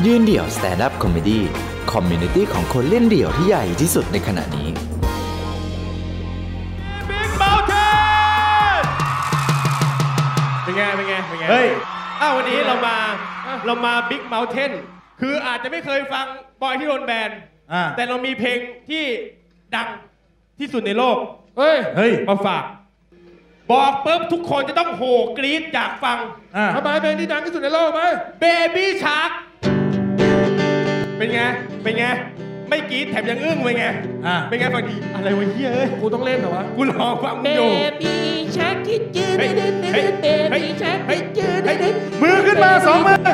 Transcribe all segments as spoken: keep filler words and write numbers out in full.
ยืนเดี่ยวสแตนด์อัพคอมเมดี้คอมมูนิตี้ของคนเล่นเดี่ยวที่ใหญ่ที่สุดในขณะนี้ Big Mountain เป็นไงเป็นไงเป็นไงเฮ้ยอ้าววันนี้เรามาเรามา Big Mountain คืออาจจะไม่เคยฟังบอยที่โดนแบนแต่เรามีเพลงที่ดังที่สุดในโลกเฮ้ยเฮ้ยมาฝากบอกปุ๊บทุกคนจะต้องโห่กรี๊ดอยากฟังทำไมเพลงที่ดังที่สุดในโลกไหม Baby Shark เป็นไงเป็นไงไม่กรี๊ดแถมยังอึ้งเป็นไงเป็นไงฟังดีอะไรวะเฮ้ยเอ้ยกูต้องเล่นเหรอวะกูรอฟังอยู่ Baby Shark ที่จืดเด่นเด่น Baby Shark ที่จืดเด่นมือขึ้นมาสองมือ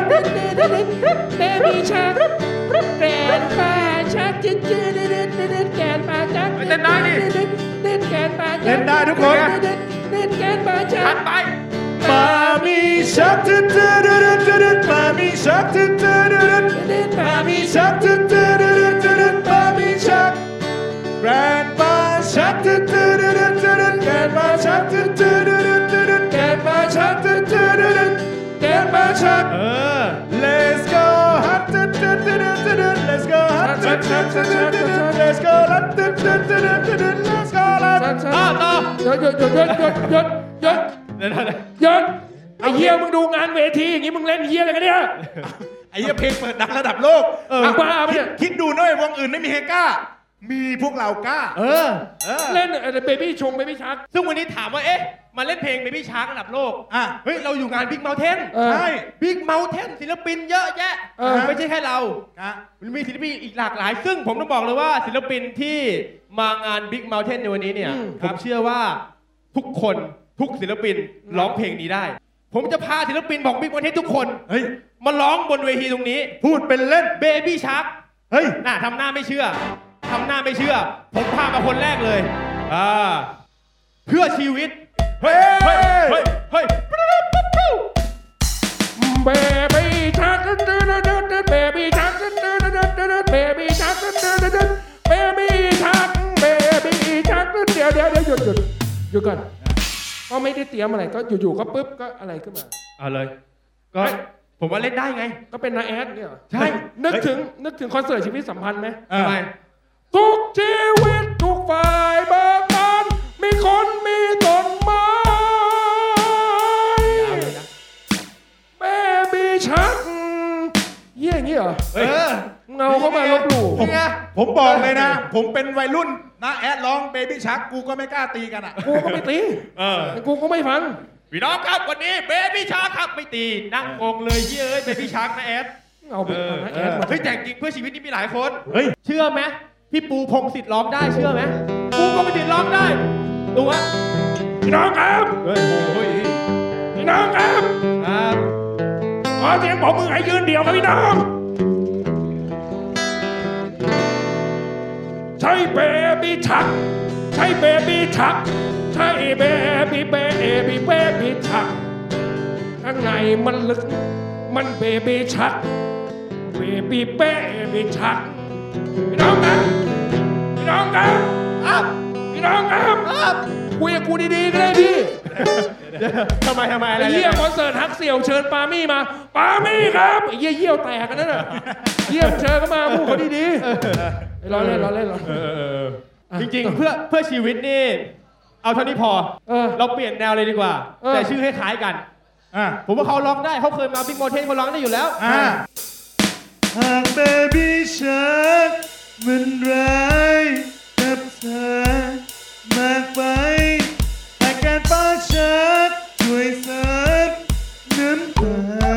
Baby Shark แกนปลาชักจืดจืดเด่นเด่นแกนปลาชักเล่นได้ดิเล่นแกนปลาชักเล่นได้ทุกคนเล่นแกนปลาชักไปมามีชักจืดจืดเด่นเด่นมามีชักจืดจืดเด่นเด่นมามีชักจืดจืดเด่นเด่นมามีชักแกนปลาชักจืดจืดเด่นเด่นแกนปลาชักจืดจืดเด่นเด่นแกนปลาชักจืดจืดเด่นแกนปลาชักเออ Let's go hot let's go hot let's go let's go ต่อต่อหยุดหยุดหยุดหยุดหยุดหยุดหยุดหยุดไอ้เหี้ยมึงดูงานเวทีอย่างงี้มึงเล่นเหี้ยอะไรกันเนี่ยไอ้เหี้ยเพลงเปิดดังระดับโลกเออบ้าปะเนี่ยคิดดูนะวงอื่นไม่มีใครกล้ามีพวกเรากล้าเออเล่นเบบี้ชงเบบี้ชาร์กซึ่งวันนี้ถามว่าเอ๊ะมาเล่นเพลงเบบี้ชาร์กระดับโลกอ่ะเฮ้ยเราอยู่งาน Big Mountain ใช่ Big Mountain ศิลปินเยอะแยะไม่ใช่แค่เรามันมีศิลปินอีกหลากหลายซึ่งผมต้องบอกเลยว่าศิลปินที่มางาน Big Mountain ในวันนี้เนี่ยผมเชื่อว่าทุกคนทุกศิลปินร้องเพลงนี้ได้ผมจะพาศิลปินของ Big Mountain ทุกคนเฮ้ยมาร้องบนเวทีตรงนี้พูดเป็นเล่น Baby Shark เฮ้ยน่าทำหน้าไม่เชื่อทำหน้าไม่เชื่อผมพามาคนแรกเลยอ่าเพื่อชีวิตเฮ้ยเฮ้ยเฮ้ยเฮ้ย Baby Shark Baby Shark Baby Shark Baby Shark Baby Shark เดี๋ยวเดี๋ยวเดี๋ยวหยุดหยุดหยุดก่อนก็ไม่ได้เตรียมอะไรก็อยู่ๆก็ปุ๊บก็อะไรขึ้นมาเอาเลยก็ผมว่าเล่นได้ไงก็เป็นนาแอดเนี่ยใช่นึกถึงนึกถึงคอนเสิร์ตชีวิตสัมพันธ์ไหมทำไมทุกชีวิตทุกฝ่ายเบิกบานมีคนมีต้นไม้แม่มีชักเยี่ยอย่างนี้เหรอเออเงาเข้ามาลบหลู่ผมผมบอกเลยนะผมเป็นวัยรุ่นนะแอดร้องเบบี้ชักกูก็ไม่กล้าตีกันอ่ะกูก็ไม่ตีเออกูก็ไม่ฟังพี่น้องครับวันนี้เบบี้ชักครับไม่ตีนั่งงงเลยเฮ้ยเบบี้ชักนะแอดเอาไปนะแอดเฮ้ยแต่จริงเพื่อชีวิตนี่มีหลายคนเฮ้ยเชื่อไหมพี่ปูพงศิษฐ์ร้องได้เชื่อไหมปูพงศิษฐ์ร้องได้ดูวะพี่น้องครับเฮ้ยโอ้ยพี่น้องครับครับขอเสียงบอกมือให้ยืนเดี่ยวครับพี่น้องใช่เบบี้ชักใช่เบบี้ชักใช่เบบี้เบบี้เบบี้ชักข้างในมันลึกมันเบบี้ชักเบบี้เบบี้ชักพี่น้องครับพี่น้องครับครับพี่น้องครับครับคุยกับกูดีๆก็ได้พี่ทำไมทำไมอะไรเยี่ยมคอนเสิร์ตฮักเสี่ยวเชิญปามี่มาปามี่ครับเยี่ยเยี่ยวแตกกันนั่นน่ะเยี่ยมเชิญก็มาพูดเขาดีๆรอเล่นรอเล่นรอจริงๆเพื่อเพื่อชีวิตนี่เอาเท่านี้พอเราเปลี่ยนแนวเลยดีกว่าแต่ชื่อให้คล้ายกันผมว่าเขาร้องได้เขาเคยมา Big Mountain เขาร้องได้อยู่แล้วหากเบบี้ชักมันร้ายกับเธอมากไปอาการป้าชักช่วยซับน้ำตา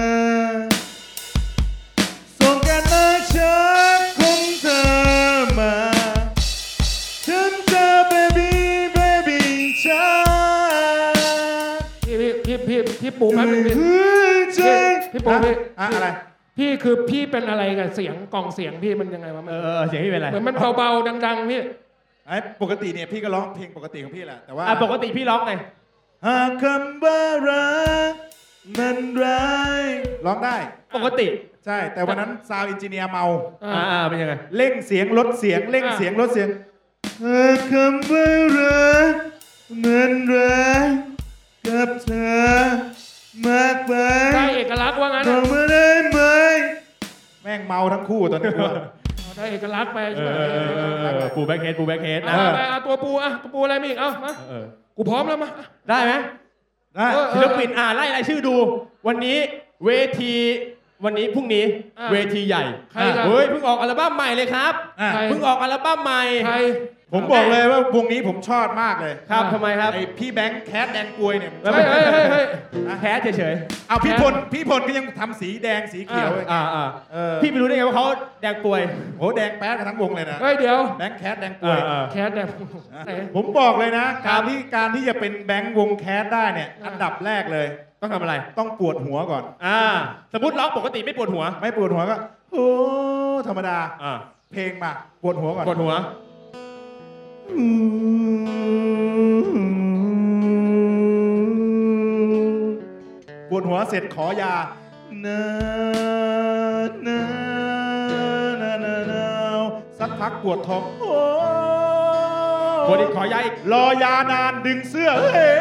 ส่งการมาชักของเธอมาฉันจะเบบี้เบบี้ชักพี่พี่พี่พี่ปูแป๊บนึงพี่พี่ปูพี่อะไรพี่คือพี่เป็นอะไรกับเสียงกล่องเสียงพี่มันยังไงวะเออเสียงพี่เป็นอะไรเหมือนมันเบาๆดังๆพี่ไอ้ปกติเนี่ยพี่ก็ร้องเพลงปกติของพี่แหละแต่ว่าปกติพี่ร้องไงหากคำว่ารักมันร้ายร้องได้ปกติใช่แต่วันนั้นซาวด์อินจิเนียร์เมาอ่าเป็นยังไงเร่งเสียงลดเสียงเร่งเสียงลดเสียงหากคำว่ารักมันร้ายกับเธอมากไปได้เอกลักษณ์ว่างั้นทำมาได้ไหมแม่งเมาทั้งคู่ตอนนี้กูได้เอกลักษณ์ไปใช่ไหมปูแบ็คเฮดปูแบ็คเฮดนะเอาไปเอาตัวปูอ่ะตัวปูอะไรมีอีกเอามากูพร้อมแล้วมาได้ไหมได้ศิลปินอ่าไล่รายชื่อดู วันนี้เวทีวันนี้พรุ่งนี้เวทีใหญ่เฮ้ยเพิ่งออกอัลบั้มใหม่เลยครับอ่ะเพิ่งออกอัลบั้มใหม่ใครผมบอกเลยว่าวงนี้ผมชอบมากเลยครับทำไมครับไอพี่แบงค์แคทแดงกวยเนี่ยเฮ้ยเฮ้ยเฮ้ยเฮ้ยแคสเฉยเอาพี่พลพี่พลก็ยังทำสีแดงสีเขียวๆอ่าอ่าเออพี่ไม่รู้ได้ไงว่าเขาแดงป่วยโหแดงแป๊ดกันทั้งวงเลยนะเฮ้ยเดี๋ยวแบงค์แคทแดงกวยแคสเนี่ยไหนผมบอกเลยนะ การที่การที่จะเป็นแบงค์วงแคทได้เนี่ย อันดับแรกเลยต้องทำอะไรต้องปวดหัวก่อนอ่าสมมติร้องปกติไม่ปวดหัวไม่ปวดหัวก็โอ้ธรรมดาอ่าเพลงมาปวดหัวก่อนปวดหัวปวดหัวเสร็จขอยานานานานานาสักพักปวดท้องโอ้ปวดอีกขอยาอีกรอยานานดึงเสื้อเฮ้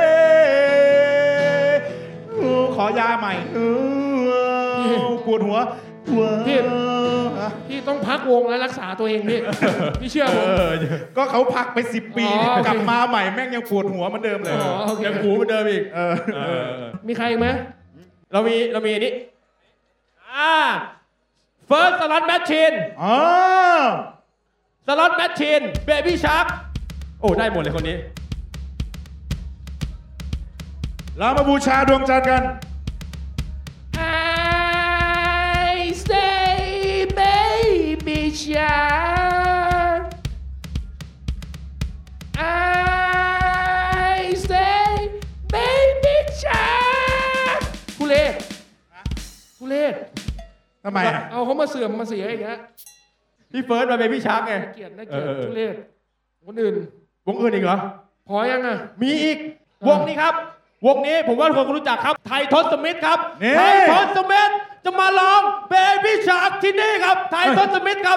โอ้ขอยาใหม่เออปวดหัวพี่พี่ต้องพักวงแล้วรักษาตัวเองพี่พี่เชื่อผมก็เขาพักไปสิบปีอ๋อโอเคกลับมาใหม่แม่งยังปวดหัวเหมือนเดิมเลยอ๋อโอเคยังหูเหมือนเดิมอีกเออเออมีใครอีกไหมเรามีเรามีอันนี้อ่า First Slot Machine อ๋อ Slot Machine Baby Shark โอ้ได้หมดเลยคนนี้เรามาบูชาดวงจันทร์กัน I say baby shark I say baby shark ทุเรศทุเรศทำไมอ่ะเอาเขามาเสื่อมมาเสียอีกแล้วพี่เฟิร์สมา Baby Shark ไงเกลียดน่าเกลียดเออเออทุเรศคนอื่นวงอื่นอีกเหรอพอยังอ่ะมีอีก วงนี้ครับ วงนี้ผมว่าทุกคนก็รู้จักครับ ไททอสมิธครับนี่ไททอสมิธจะมาร้อง Baby Shark ที่นี่ครับ ไททอสมิธครับ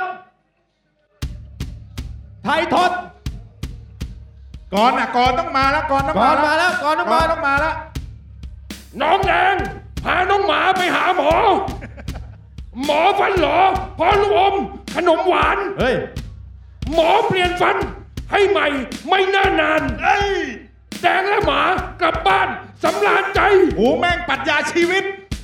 ไททอสก่อนอ่ะก่อนต้องมาแล้วก่อนต้องก่อนมามาแล้วก่อนต้องก่อมานต้องมาแล้วน้องแดงพาน้องหมาไปหาหมอ หมอฟันหลอพอลูกอมขนมหวานเฮ้ยหมอเปลี่ยนฟันให้ใหม่ไม่น่านานเอ้ยแดงและหมากลับบ้านสำราญใจโอ้แม่งปรัชญาชีวิต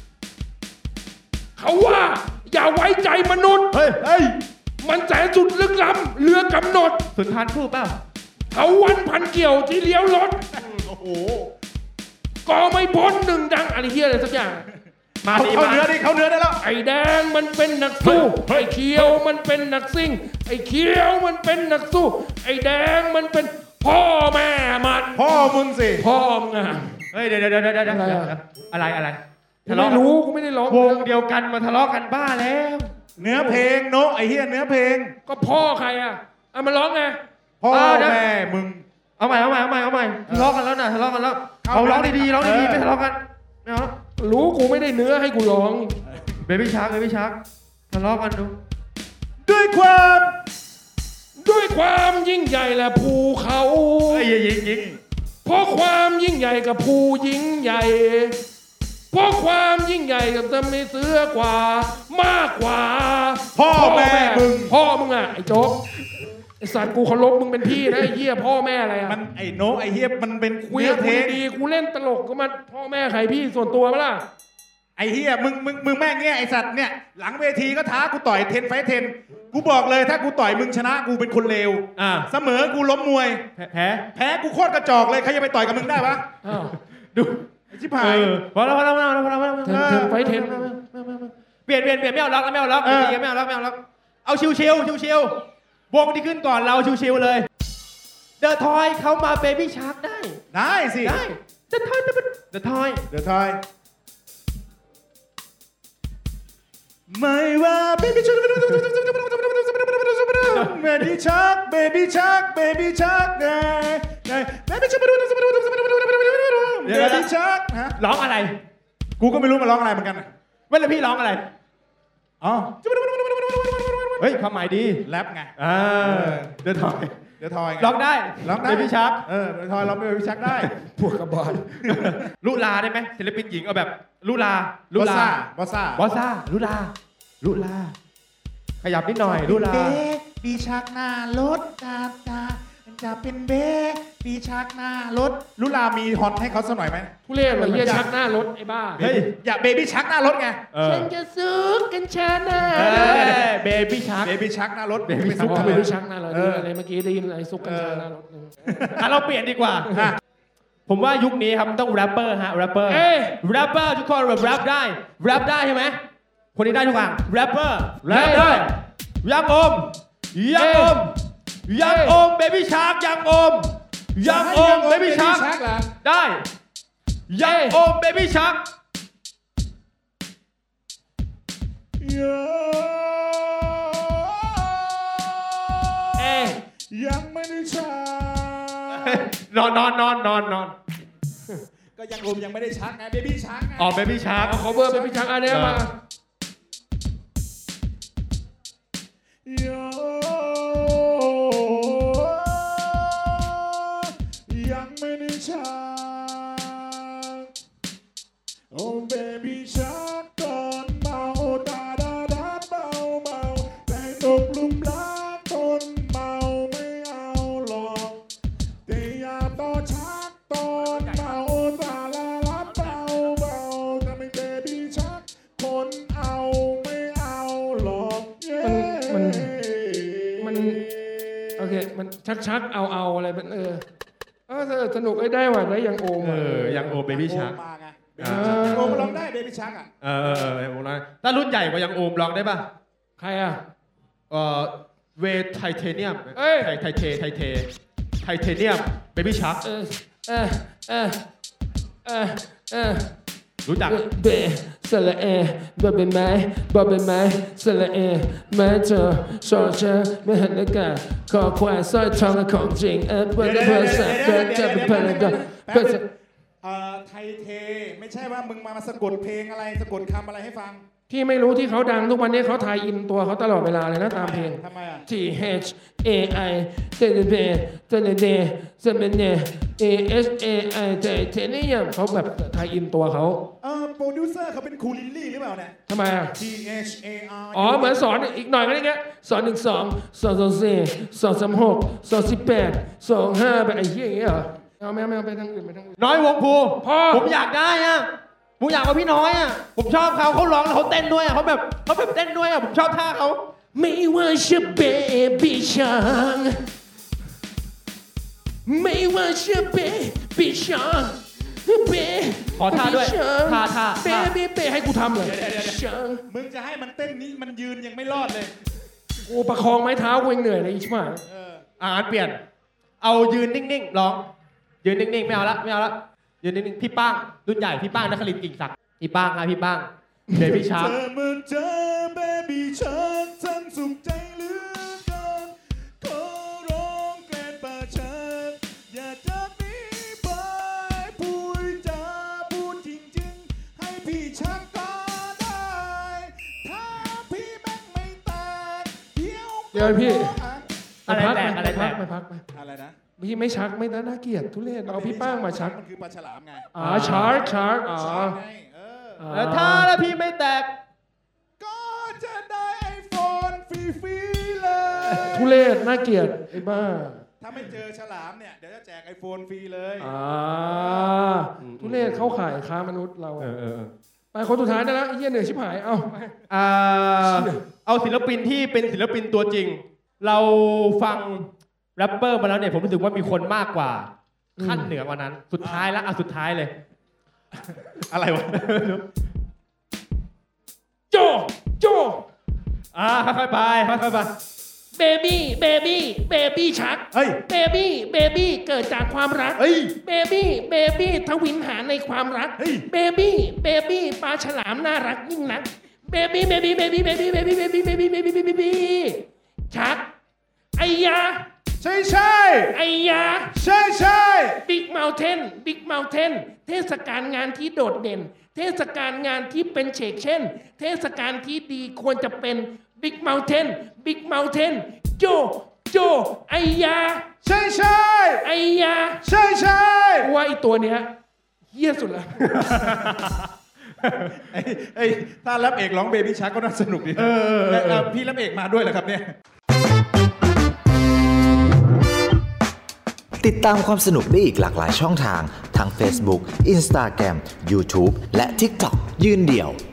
เขาว่าอย่าไว้ใจมนุษย์เฮ้ย เฮ้ยมันแสนสุดลึกล้ำเรือกำหนดสุนทานพูดเปล่าเขาวันพันเกี่ยวที่เลี้ยวรถโอ้โหก็ไม่พ้นหนึ่งดังอะไรเฮียอะไรสักอย่างมาเขาดีเข้ามาเนื้อดิเข้าเนื้อได้แล้วไอ้แดงมันเป็นนักสู้ไอ้เขียวมันเป็นนักซิ่งไอ้เขียวมันเป็นนักสู้ ไอ้แดงมันเป็นพ่อแม่มันพ่อมึงสิพ่อมึงอะเฮ้ย เดี๋ยวเดี๋ยวเดี๋ยวเดี๋ยวอะไรอะอะไรอะไรกูไม่รู้กูไม่ได้ร้องวงเดียวกันมาทะเลาะกันบ้าแล้วเนื้อเพลงโนไอเฮียเนื้อเพลงก็พ่อใครอะเอามาร้องไงพ่อเออเดี๋ยวแม่มึงเอาใหม่เอาใหม่เอาใหม่เอาใหม่ทะเลาะกันแล้วนะทะเลาะกันแล้วเอาเอาร้องดีๆร้องดีๆเออไม่ทะเลาะกันไม่เอารู้กูไม่ได้เนื้อให้กูร้องเบบี้ชาร์กเบบี้ชาร์กทะเลาะกันดูด้วยความด้วยความยิ่งใหญ่และภูเขาเฮ้ยยิงยิงเพราะความยิ่งใหญ่กับภูยิ่งใหญ่ เพราะความยิ่งใหญ่กับจะมีเสือกว่ามากกว่าพ่อแม่มึงพ่อมึงอะไอ้โจ๊กไอ้สัตว์กูเคารพมึงเป็นพี่นะไอ้เหี้ยพ่อแม่อะไรอะมันไอโนไอเฮียมันเป็นคุยเนื้กัอบ เพกูลงดีๆกูเล่นตลกก็มาพ่อแม่ใครพี่ส่วนตัวมั้ยล่ะไอเฮียมึงมึงมึงแม่งเงี้ยไอสัตว์เนี่ยหลังเวทีก็ท้ากูต่อยเทนไฟเทนกูบอกเลยถ้ากูต่อยมึงชนะกูเป็นคนเลวอ่าเสมอกูล้มมวยแพ้แพ้กูโคตรกระจอกเลยใครจะไปต่อยกับมึงได้วะอ้าวดูไอชิบหาเอย อพอแล้วพอแล้วพอแล้วพอแล้วพอแล้วเทนเทนไฟเทนเปลี่ยนเปลี่ยนเปลี่ยนไม่เอาล็อกแล้วไม่เอาล็อกไม่เอาล็อกไม่เอาล็อกเอาชิวชิวชิวชิววงที่ขึ้นก่อนเราชิวชิวเลยเดอะทอยเขามาเบบี้ชาร์กได้ได้สิได้เดอะทอยเดอะทอยเดี๋ยวทอยไม่ว่า baby shark baby shark baby shark baby shark ไงไง baby shark baby shark ฮะร้องอะไรกูก็ไม่รู้มันร้องอะไรเหมือนกันเวลาพี่ร้องอะไรอ๋อเฮ้ยความหมายดีแรปไงอ่าเดอะทอยเดี๋ยวทอยไงร้องได้ร้องได้เบบี้ชาร์กเออเดี๋ยวทอยร้อง baby shark ได้พวกกระบาลลุลาได้ไหมศิลปินหญิงเอาแบบลุลาลุบอสลาซ่าบอสซ่าบอสซ่าลุลาลุลาขยับนิดหน่อยลุลาเบบีชักหน้ารถกาตาจะเป็นเบบีชักหน้ารถลุลามีฮอตให้เขาสักหน่อยไหมทุเรศเลยเหี้ยชักหน้ารถไอ้บ้าเฮ้ยอย่าเบบี้ชักหน้ารถไงฉันจะซุกกัญชาหน้าเบบี้ชักเบบี้ชักหน้ารถ Baby ไปซุกเขาทำไมไม่รู้ชักหน้ารถอะไรเมื่อกี้ได้ยินอะไรซุกกัญชาหน้ารถอ่ะเราเปลี่ยนดีกว่าผมว่ายุคนี้ครับต้องแรปเปอร์ฮะแรปเปอร์เอ้ยแรปเปอร์ทุกคนแบบแรปได้แรปได้ใช่ไหมคนนี้ได้ทุกอย่างแรปเปอร์แรปได้ยังอมยังอมยังอมเบบี้ชาร์กยังอมยังอมเบบี้ชาร์กได้ยังอมเบบี้ชาร์กเอ้ยยังไม่ได้ชักนอนนอนนอนนอนนอนก็ยังอมยังไม่ได้ชักไงเบบี้ชักไงอ๋อเบบี้ชาร์กเอา cover เป็นพี่ชักอันเนี้ยมายังไม่ได้ชักโอ้เบบี้ชักก่อนเมาดาดาดาเมาเมาแต่ตกหลุมรักคนเมาไม่เอาหรอกแต่อย่าต่อชักตอนเมาตาลาลับเบาเบาแต่ไม่เบบี้ชักคนเอาไม่เอาหรอกเย้มันมันโอเคมันชักชักเอาเอาอะไรเป็นเออเออสนุกไอ้ได้ว่ะได้ยังโอมเออยังโอมเบบี้ชาร์กมาไงโอมร้องได้เบบี้ชักอ่ะเออเออเออโอมนะถ้ารุ่นใหญ่กว่ายังโอมร้องได้ป่ะใครอ่ะเอ่อเวทไทเทเนียมเอ้ยไทไทเทไทเทไทเทเนียมเบบี้ชาร์กเออเออเออเออเออรู้จักเบสระเอบอเป็นไม้บอเป็นไม้สระเอแม้เธอชอเชอไม่เห็นอากาศขอควายสร้อยทองและของจริงเออเพื่อนเพื่อนสักเพื่อนจะเป็นเพื่อนกันเพื่อนเอ่อไทยเทไม่ใช่ว่ามึงมาสะกดเพลงอะไรสะกดคำอะไรให้ฟังพี่ไม่รู้ที่เขาดังทุกวันนี้เขาทายอินตัวเขาตลอดเวลาเลยนะตามเพลงทำไมอ่ะ T H A I T N B T N D S M N A S A I ไทเทเนียมเขาแบบทายอินตัวเขาเออโปรดิวเซอร์เขาเป็นครูลิลลี่หรือเปล่าเนี่ยทำไมอ่ะ T H A R อ๋อเหมือนสอนอีกหน่อยก็ได้เงี้ยสอนหนึ่งสองสองสองสี่สองสามหกสองสิบแปดสองห้าแบบไอ้เหี้ยอย่างเงี้ยเหรอเอาไม่เอาไม่เอาไปทางอื่นไปทางอื่นน้อยวงภูพ่อผมอยากได้อะผมอยากเอาพี่น้อยอะผมชอบเขาเขาร้องแล้วเขาเต้นด้วยอะเขาแบบเขาแบบเต้นด้วยอะผมชอบท่าเขาไม่ว่าจะเบบี้ช้างไม่ว่าจะเบบี้ช้างเบขอท่าด้วยท่าท่าเบบี้เบให้กูทำเลยช้างมึงจะให้มันเต้นนี้มันยืนยังไม่รอดเลยกูประคองไม้เท้ากูยังเหนื่อยเลยอีชิบหายเอออ่านเปลี่ยน เอายืนนิ่งๆร้องยืนนิ่งๆไม่เอาละไม่เอาละยืนนิ่งๆพี่ป้างรุ่นใหญ่พี่ป้างนครินทร์กิ่งศักดิ์พี่ป้างครับพี่ป้างเบบี้ชาร์กเธอมันเจอเบบี้ชักทั้งสุขใจเหลือเกินขอร้องแกล้งป่าชักอย่าจากนี้ไปพูดจาพูดจริงๆให้พี่ชักก็ได้ถ้าพี่แม่งไม่แตกเดี๋ยวเดี๋ยวพี่อะไรพักแตกไปอะไรแตพักกไปพักไปอะไรนะพี่ไม่ชักไม่น่าเกลียดทุเรศเอาพี่ป้างมาชักมันคือปลาฉลามไงอ๋อชาร์กชาร์กอ๋อชักไงเออแล้วถ้าแล้วพี่ไม่แตกก็จะได้ไอโฟนฟรีๆเลยทุเรศน่าเกลียดไอ้บ้าถ้าไม่เจอฉลามเนี่ย เดี๋ยวจะแจกไอโฟนฟรีเลยอ่าทุเรศเข้าข่ายค้ามนุษย์เราเออเออไปคนสุดท้ายได้แล้วไอ้เหี้ยเหนื่อยชิบหายเอ้าไปอ่าเอาศิลปินที่เป็นศิลปินตัวจริง เราฟังแรปเปอร์มาแล้วเนี่ยผมรู้สึกว่ามีคนมากกว่าขั้นเหนือกว่านั้น สุดท้ายแล้วอ่ะสุดท้ายเลยอะไรวะโจโจอ่าค่อยๆไปค่อยๆไปเบบี้เบบี้เบบี้ชักเฮ้ยเบบี้เบบี้เกิดจากความรักเฮ้ยเบบี้เบบี้ทวินหาในความรักเฮ้ยเบบี้เบบี้ปลาฉลามน่ารักยิ่งนักเบบี้เบบี้เบบี้เบบี้เบบี้เบบี้เบบี้เบบี้เบบี้เบบี้ชักไอ้ยาใช่ใช่ไอ้ยาใช่ใช่บิ๊กเมลเทนบิ๊กเมลเทนเทศกาลงานที่โดดเด่น เทศกาลงานที่เป็นเฉกเช่น เทศกาลที่ดีควรจะเป็นบิ๊กเมลเทนบิ๊กเมลเทนโจโจไอ้ยาใช่ใช่ไอ้ยาใช่ใช่ว่าไอ้ตัวเนี้ยเฮี้ยสุดละไอ้ไอ้ถ้าแรปเอกร้องเบบี้ชักก็น่าสนุกดีแต่พี่แรปเอกมาด้วยเหรอครับเนี่ยติดตามความสนุกได้อีกหลากหลายช่องทางทั้ง Facebook Instagram YouTube และ TikTok ยืนเดี่ยว